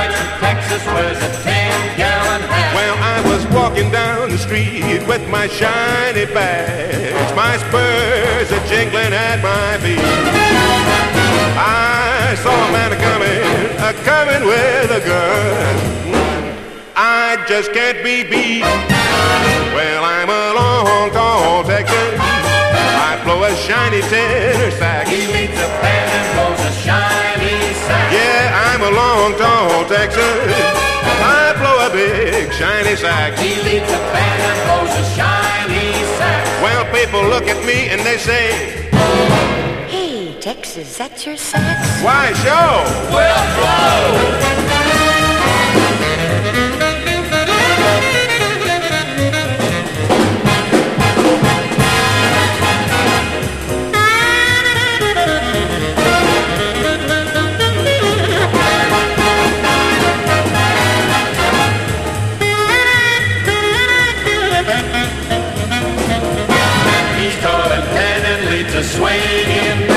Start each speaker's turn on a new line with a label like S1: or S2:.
S1: nights in Texas wears a 10-gallon hat.
S2: Well, I was walking down the street with my shiny badge, my spurs are jingling at my feet. I saw a man a-coming with a gun. I just can't be beat. Well, I'm a long, tall Texan. I blow a shiny tenor sax.
S1: He leads a band and blows a shiny sax.
S2: Yeah, I'm a long, tall Texan. I blow a big shiny sax.
S1: He leads a band and blows a shiny sax.
S2: Well, people look at me and they say,
S3: Hey, Tex, is that your sax?
S2: why, show.
S1: Well, blow! He's tall and tan and leads a swaying